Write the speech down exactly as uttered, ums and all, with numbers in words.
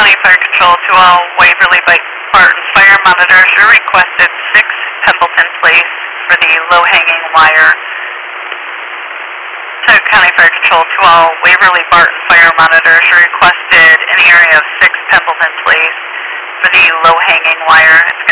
County Fire Control to all Waverly Barton fire monitors. You requested six Pendleton Place for the low-hanging wire. Tioga County Fire Control to all Waverly Barton fire monitors. You requested an area of six Pendleton Place for the low-hanging wire. It's